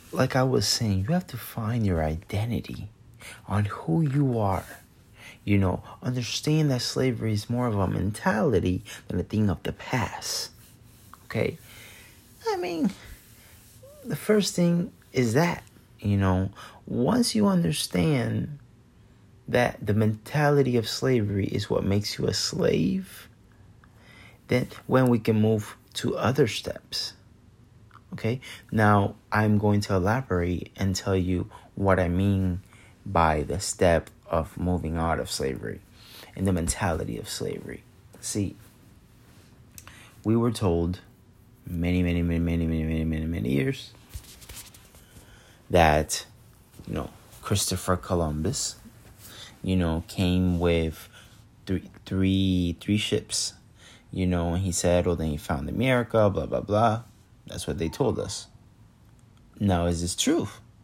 like I was saying, you have to find your identity on who you are. Understand that slavery is more of a mentality than a thing of the past. Okay? I mean, the first thing is that, once you understand that the mentality of slavery is what makes you a slave, then when we can move to other steps. Okay? Now, I'm going to elaborate and tell you what I mean by the step of moving out of slavery and the mentality of slavery. See, we were told many years that, Christopher Columbus, came with three ships, and he settled and he found America, blah, blah, blah. That's what they told us. Now, is this true?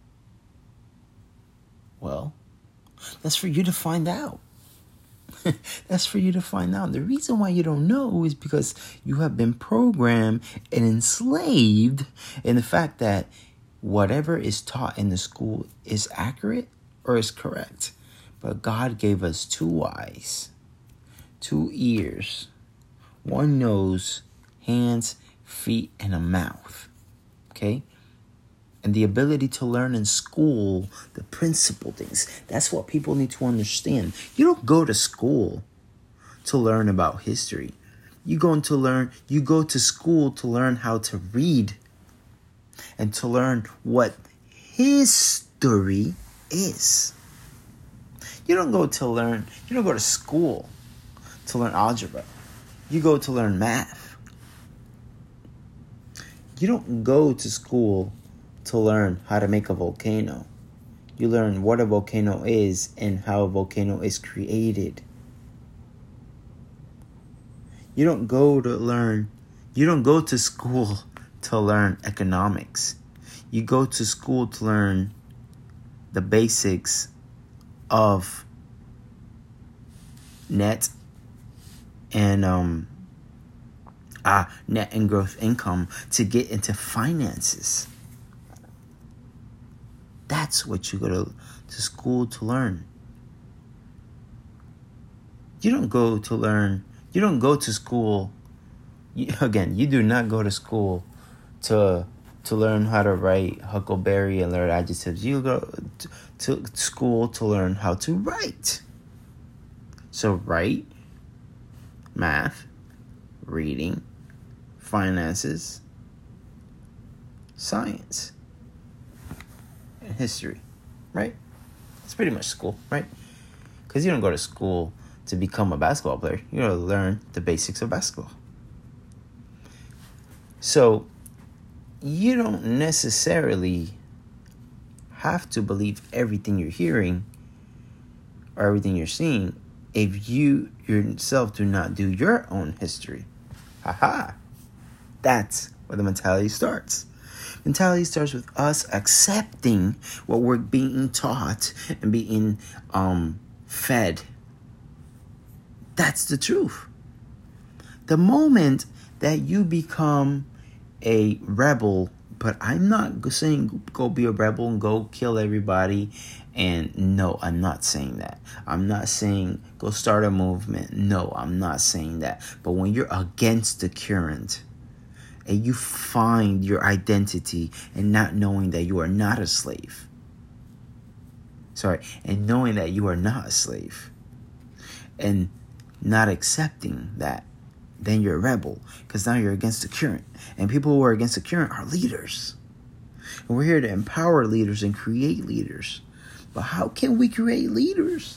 Well, that's for you to find out. That's for you to find out. The reason why you don't know is because you have been programmed and enslaved in the fact that whatever is taught in the school is accurate or is correct. But God gave us 2 eyes, 2 ears, 1 nose, hands, feet, and a mouth. Okay? And the ability to learn in school the principal things. That's what people need to understand. You don't go to school to learn about history. You go to school to learn how to read and to learn what history is. You don't go to school to learn algebra. You go to learn math. You don't go to school to learn how to make a volcano. You learn what a volcano is and how a volcano is created. You don't go to school to learn economics. You go to school to learn the basics of net and growth income to get into finances. That's what you go to school to learn. You don't go to school. You do not go to school to learn how to write Huckleberry and learn adjectives. You go to school to learn how to write. So write, math, reading, finances, science, and history, right? It's pretty much school, right? Because you don't go to school to become a basketball player. You got to learn the basics of basketball. So you don't necessarily have to believe everything you're hearing or everything you're seeing if you yourself do not do your own history. That's where the mentality starts. Mentality starts with us accepting what we're being taught and being fed. That's the truth. The moment that you become a rebel, but I'm not saying go be a rebel and go kill everybody. And no, I'm not saying that. I'm not saying go start a movement. No, I'm not saying that. But when you're against the current and you find your identity and not knowing that you are not a slave. And knowing that you are not a slave. And not accepting that, then you're a rebel. Because now you're against the current. And people who are against the current are leaders. And we're here to empower leaders and create leaders. But how can we create leaders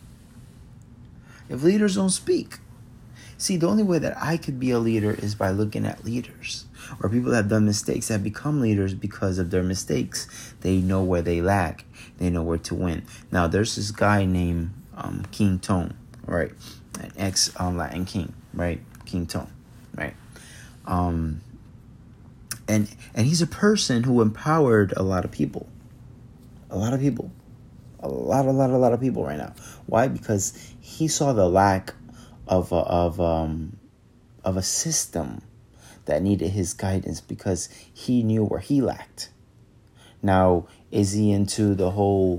if leaders don't speak? See, the only way that I could be a leader is by looking at leaders or people that have done mistakes that become leaders because of their mistakes. They know where they lack. They know where to win. Now, there's this guy named King Tone, right? An ex-Latin king, right? King Tone, right? And he's a person who empowered a lot of people. A lot of people right now. Why? Because he saw the lack of a system that needed his guidance because he knew where he lacked. Now, is he into the whole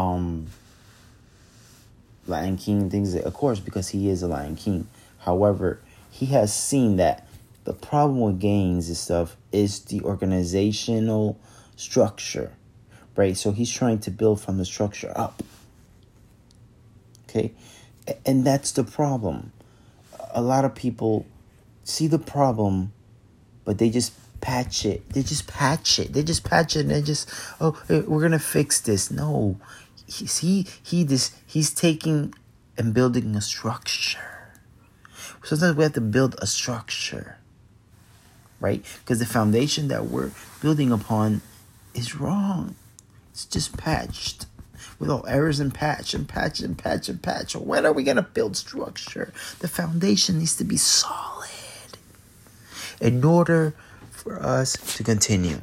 Lion King things? Of course, because he is a Lion King. However, he has seen that the problem with gangs and stuff is the organizational structure, right? So he's trying to build from the structure up. Okay? And that's the problem. A lot of people see the problem, but they just patch it. They just patch it and they just, we're going to fix this. No. He's taking and building a structure. Sometimes we have to build a structure, right? Because the foundation that we're building upon is wrong. It's just patched with all errors and patch. When are we going to build structure? The foundation needs to be solid in order for us to continue.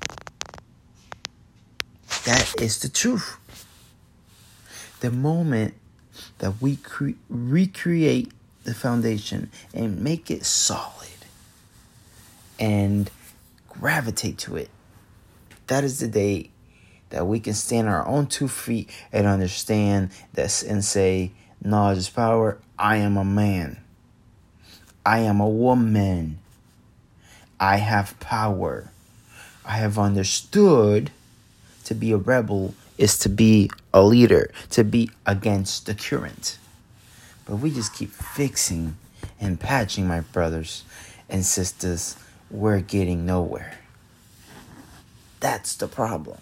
That is the truth. The moment that we recreate the foundation and make it solid and gravitate to it, that is the day that we can stand on our own 2 feet and understand this and say, knowledge is power. I am a man. I am a woman. I have power. I have understood to be a rebel is to be a leader, to be against the current. But we just keep fixing and patching, my brothers and sisters. We're getting nowhere. That's the problem.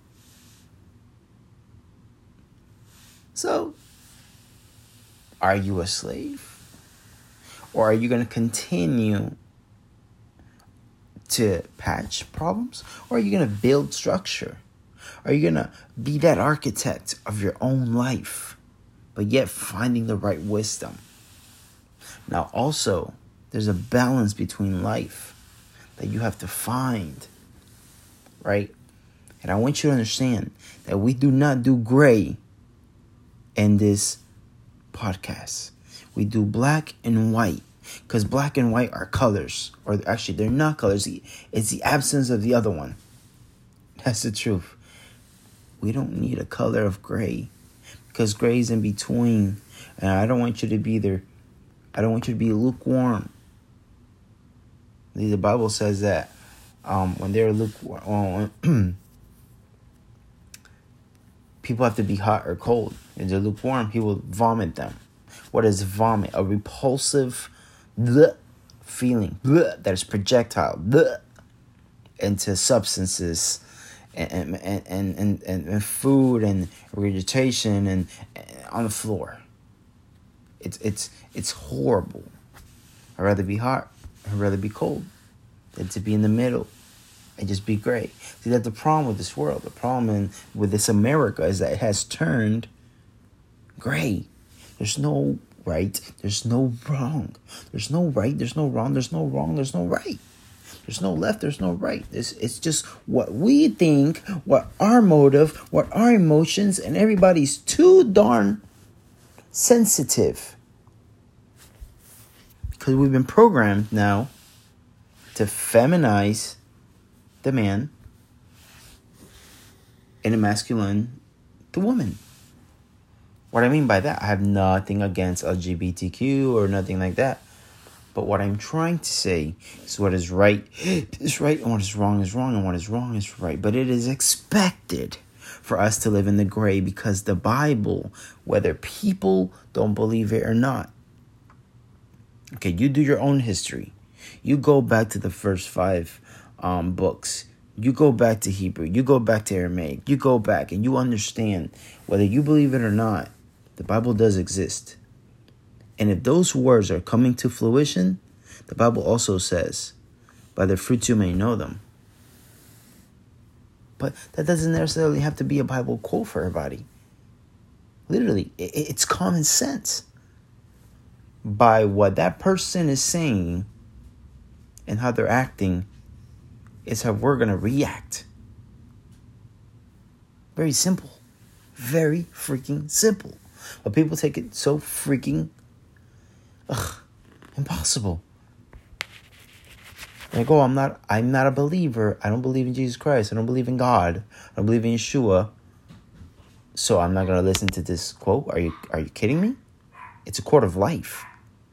So, are you a slave? Or are you going to continue to patch problems? Or are you going to build structure? Are you going to be that architect of your own life, but yet finding the right wisdom? Now, also, there's a balance between life that you have to find, right? And I want you to understand that we do not do gray in this podcast. We do black and white, because black and white are colors, or actually they're not colors. It's the absence of the other one. That's the truth. We don't need a color of gray, because gray is in between, and I don't want you to be there. I don't want you to be lukewarm. The Bible says that when they're lukewarm, people have to be hot or cold. If they're lukewarm, he will vomit them. What is vomit? A repulsive feeling that is projectile into substances and food and regurgitation and on the floor. It's horrible. I'd rather be hot. I'd rather be cold than to be in the middle and just be gray. See, that's the problem with this world. The problem with this America is that it has turned gray. There's no right. There's no wrong. There's no right. There's no wrong. There's no wrong. There's no right. There's no left. There's no right. It's just what we think, what our motive, what our emotions, and everybody's too darn sensitive. Because we've been programmed now to feminize the man and masculine the woman. What I mean by that, I have nothing against LGBTQ or nothing like that. But what I'm trying to say is what is right is right, and what is wrong is wrong, and what is wrong is right. But it is expected for us to live in the gray, because the Bible, whether people don't believe it or not, okay, you do your own history. You go back to the first 5 books. You go back to Hebrew. You go back to Aramaic. You go back and you understand, whether you believe it or not, the Bible does exist. And if those words are coming to fruition, the Bible also says, by their fruits you may know them. But that doesn't necessarily have to be a Bible quote for everybody. Literally, it's common sense. By what that person is saying and how they're acting is how we're going to react. Very simple. Very freaking simple. But people take it so freaking impossible. Like, oh, I'm not a believer. I don't believe in Jesus Christ. I don't believe in God. I don't believe in Yeshua. So I'm not going to listen to this quote. Are you kidding me? It's a quote of life.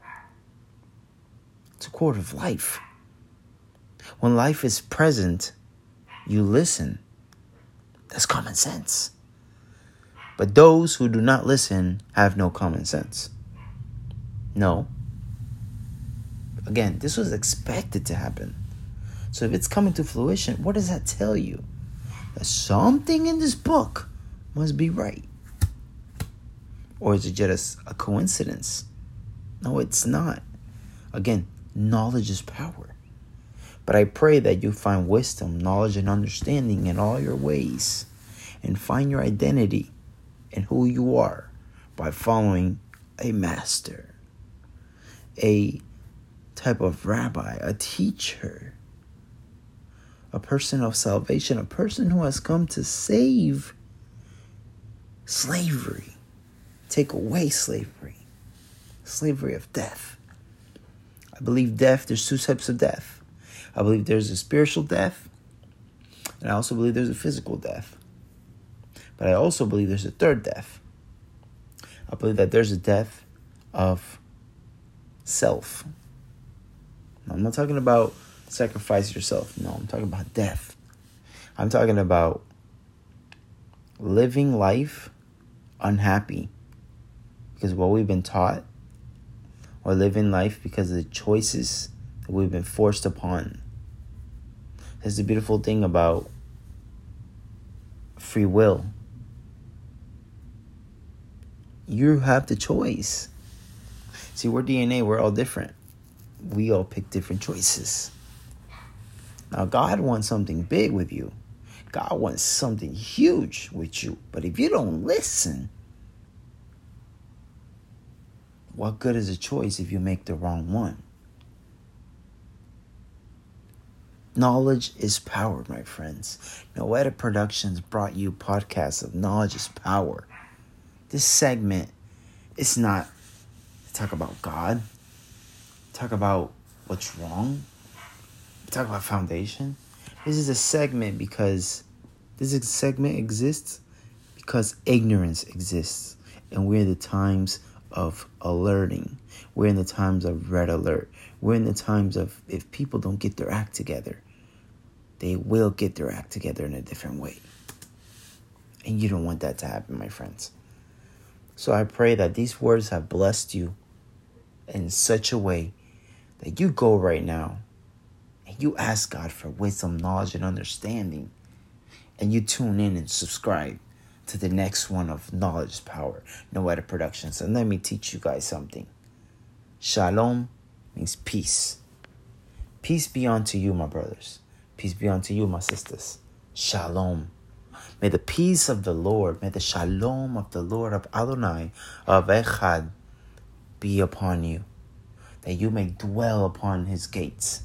It's a quote of life. When life is present, you listen. That's common sense. But those who do not listen have no common sense. No. Again, this was expected to happen. So if it's coming to fruition, what does that tell you? That something in this book must be right. Or is it just a coincidence? No, it's not. Again, knowledge is power. But I pray that you find wisdom, knowledge, and understanding in all your ways. And find your identity in who you are by following a master, a type of rabbi, a teacher, a person of salvation, a person who has come to save slavery, take away slavery of death. I believe there's two types of death. I believe there's a spiritual death, and I also believe there's a physical death. But I also believe there's a third death. I believe that there's a death of self. Now, I'm not talking about sacrifice yourself. No, I'm talking about death. I'm talking about living life unhappy because of what we've been taught, or living life because of the choices that we've been forced upon. That's the beautiful thing about free will. You have the choice. See, we're DNA. We're all different. We all pick different choices. Now, God wants something big with you. God wants something huge with you. But if you don't listen, what good is a choice if you make the wrong one? Knowledge is power, my friends. Noetic Productions brought you podcasts of Knowledge is Power. This segment is not to talk about God, talk about what's wrong, talk about foundation. This is a segment because this segment exists because ignorance exists. And we're in the times of alerting. We're in the times of red alert. We're in the times of if people don't get their act together, they will get their act together in a different way. And you don't want that to happen, my friends. So I pray that these words have blessed you in such a way that you go right now and you ask God for wisdom, knowledge, and understanding. And you tune in and subscribe to the next one of Knowledge is Power, Noetic Productions. And let me teach you guys something. Shalom means peace. Peace be unto you, my brothers. Peace be unto you, my sisters. Shalom. May the peace of the Lord, may the shalom of the Lord of Adonai, of Echad, be upon you, that you may dwell upon his gates.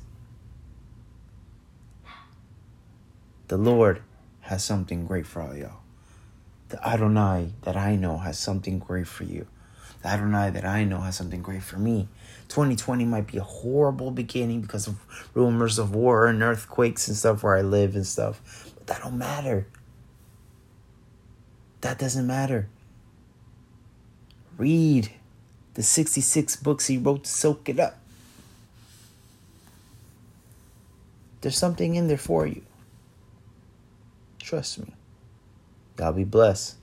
The Lord has something great for all y'all. The Adonai that I know has something great for you. The Adonai that I know has something great for me. 2020 might be a horrible beginning because of rumors of war and earthquakes and stuff where I live and stuff. But that don't matter. That doesn't matter. Read the 66 books he wrote to soak it up. There's something in there for you. Trust me. Y'all be blessed.